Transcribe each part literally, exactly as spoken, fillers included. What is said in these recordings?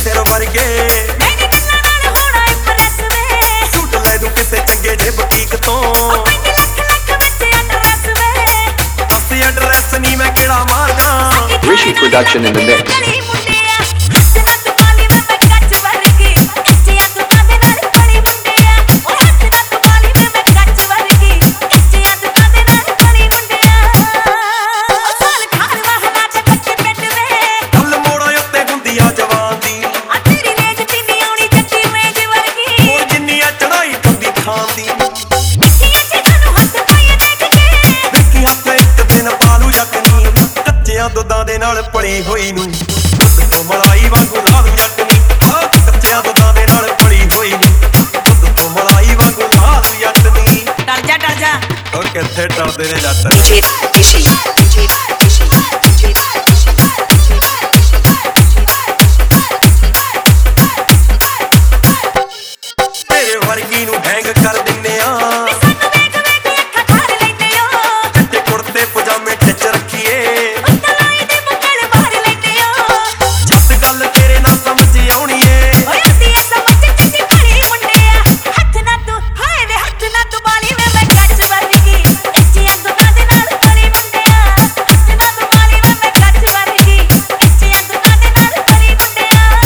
ਸਿਰ ਵਰਗੇ ਨਹੀਂ ਗੱਲਾਂ ਨਾਲ ਹੋਣਾ ਇੰਪ੍ਰੈਸ ਵੇ ਸੂਟ ਲੈ ਦੂੰ ਕਿਸੇ ਚੰਗੇ ਜੇ ਬੁਟੀਕ ਤੋਂ ਪੰਜ ਲੱਖ ਲੱਖ ਵਿੱਚ ਐਡਰੈਸ ਵੇ ਬਸ ਐਡਰੈਸ ਨਹੀਂ ਮੈਂ ਕਿਹੜਾ ਮਾਰਦਾ Rishi production in the mix. ਗਲੀ ਮੁੰਡਿਆ ਹੱਥ ਨਾ ਤੂੰ ਪਾਲੀ ਵੇ ਮੈਂ ਕੱਚ ਵਰਗੀ ਕੱਚਿਆਂ ਦੁੱਤਾਂ ਦੇ ਨਾਲ ਕਲੀ ਮੁੰਡਿਆ ਓਏ ਹੱਥ ਨਾ ਤੂੰ ਪਾਲੀ ਵੇ ਮੈਂ ਕੱਚ ਵਰਗੀ ਕੱਚਿਆਂ ਦੁੱਤਾਂ ਦੇ ਨਾਲ ਕਲੀ ਮੁੰਡਿਆ ਓ ਸਾਲ ਖਾਰ ਵਾਹਨਾ ਤੇ ਕੱਚੇ ਪਿੰਡ ਵੇ ਗੱਲ ਮੋੜਾਂ ਉੱਤੇ ਹੁੰਦੀ ਆ ਜਵਾਨ ਦੀ ਆ ਤੇਰੀ ਰੇਜ ਤਿੰਨੀ ਆਉਣੀ ਚੱਕੀ ਮੇਜ ਵਰਗੀ ਹੋਰ ਜਿੰਨੀ ਆ ਚੜਾਈ ਹੁੰਦੀ ਖਾਣ ਦੀ ਕੱਚੀਆਂ ਚੀਜ਼ਾਂ ਨੂੰ ਹੱਥ ਪਾਈਏ ਦੇਖ ਕੇ ਵੇਖੀ ਹੱਥ ਇੱਕ ਦਿਨ ਪਾਲੂ ਯਕਨੀ ਕੱਚਿਆਂ ਦੁੱਧਾਂ ਦੇ ਨਾਲ ਪੜੀ ਹੋਈ ਨੂੰ ਦੁੱਧ ਤੋਂ ਮਲਾਈ ਵਾਂਗੂ ਲਾ ਦੂੰ ਯਕਨੀ ਆਹ ਕੱਚਿਆਂ ਦੁੱਧਾਂ ਦੇ ਨਾਲ ਪੜੀ ਹੋਈ ਨੂੰ ਦੁੱਧ ਤੋਂ ਮਲਾਈ ਵਾਂਗੂ ਲਾ ਦੂੰ ਯਕਨੀ ਡਰ ਜਾ ਡਰ ਜਾ ਉਹ ਕਿੱਥੇ ਟਲਦੇ ਨੇ ਜੱਟ D J Rishi. D J Rishi. D J Rishi. ਤੇਰੇ ਵਰਗੀ ਨੂੰ ਹੈਂਗ ਕਰ ਦਿੰਨੇ ਆ ਸਾਨੂੰ ਵੇਖ ਵੇਖ ਅੱਖਾਂ ਠਾਰ ਲੈਂਦੇ ਓ ਚਿੱਟੇ ਕੁੜਤੇ ਪਜਾਮੇ ਟਿਚ ਰੱਖੀਏ ਤਲਾਈ ਦੇ ਮੁੱਕਲ ਮਾਰ ਲੈਂਦੇ ਓ ਜੱਟ ਗੱਲ ਤੇਰੇ ਨਾਲ ਸਮਝ ਆਉਣੀ ਏ ਓਏ ਆਂਦੀ ਐ ਸਮਝ ਕਿੱਡੀ ਭਲੀ ਮੁੰਡਿਆ ਹੱਥ ਨਾ ਤੂੰ ਹਾਏ ਵੇ ਹੱਥ ਨਾ ਤੂੰ ਬਾਲੀ ਵੇ ਮੈਂ ਕੱਚ ਵਰਗੀ ਕੱਚਿਆਂ ਦੁੱਤਾਂ ਦੇ ਨਾਲ ਕਲੀ ਮੁੰਡਿਆ ਹੱਥ ਨਾ ਤੂੰ ਬਾਲੀ ਵੇ ਮੈਂ ਕੱਚ ਵਰਗੀ ਕੱਚਿਆਂ ਦੁੱਤਾਂ ਦੇ ਨਾਲ ਕਲੀ ਮੁੰਡਿਆ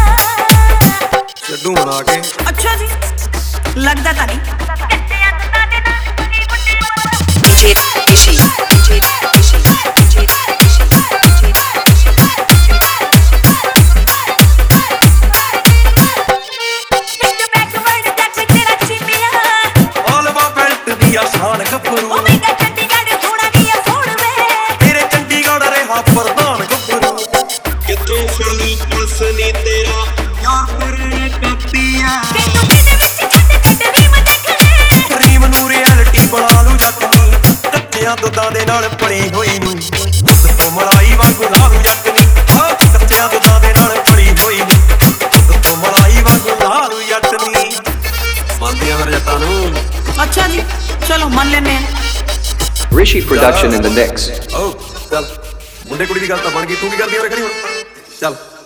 ਲੱਡੂ ਬਣਾ ਕੇ ਅੱਛਾ ਜੀ ਲੱਗਦਾ ਤਾਂ ਨਹੀਂ ਕੱਚਿਆਂ ਦੁੱਤਾਂ ਦੇ ਨਾਲ ਕਲੀ ਮੁੰਡਿਆ D J Rishi. D J Rishi. D J Rishi. D J Rishi. ਪਿੰਡ ਬੈਕਵਰਡ ਜੱਟ ਤੇਰਾ ਚੀਮਿਆ ਆਲਵਾ ਬੈਲਟ ਦੀ ਆਸਾਨ ਗੱਭਰੂ ਓ ਮੇਗਾ ਚੰਡੀਗੜ੍ਹ ਹੋਣਾ ਵੀ ਆ ਫੋੜ ਵੇ ਤੇਰੇ ਚੰਡੀਗੜ੍ਹ ਰਿਹਾ ਪ੍ਰਧਾਨ ਗੱਭਰੂ ਕਿੱਥੋਂ ਫੜੂ ਪੁਲਸ ਨੀ ਤੇਰਾ ਯਾਰ ਤੇਰੇ ਕੱਤੀਆ ਤੈਨੂੰ ਪਿੰਡ ਵਿੱਚ ਛੱਡ ਛੱਡ ਰੀਮ ਦੇਖਣੇ ਰੀਮ ਨੂੰ ਰਿਐਲਿਟੀ ਬਣਾ ਲੂ ਜੱਟ ਨੀ ਕੱਚਿਆਂ ਦੁੱਧਾਂ ਦੇ ਨਾਲ ਪੜੀ ਹੋਈ ਨੂੰ ਦੁੱਧ ਤੋਂ ਮਲਾਈ ਵਾਂਗੂ ਲਾ ਲੂ ਜੱਟ ਨੀ ਆਹ ਕੱਚਿਆਂ ਦੁੱਧਾਂ ਦੇ ਨਾਲ ਪੜੀ ਹੋਈ ਨੂੰ ਦੁੱਧ ਤੋਂ ਮਲਾਈ ਵਾਂਗੂ ਲਾ ਲੂ ਜੱਟ ਨੀ ਮੰਨਦੀਆਂ ਫਿਰ ਜੱਟਾਂ ਨੂੰ ਅੱਛਾ ਜੀ ਚਲੋ ਮੰਨ ਲੈਨੇ ਆ Rishi production in the mix. ਓ ਚੱਲ ਮੁੰਡੇ ਕੁੜੀ ਦੀ ਗੱਲ ਤਾਂ ਬਣ ਗਈ ਤੂੰ ਕੀ ਕਰਦੀ ਹੋਰੇ ਖੜੀ ਹੁਣ ਚੱਲ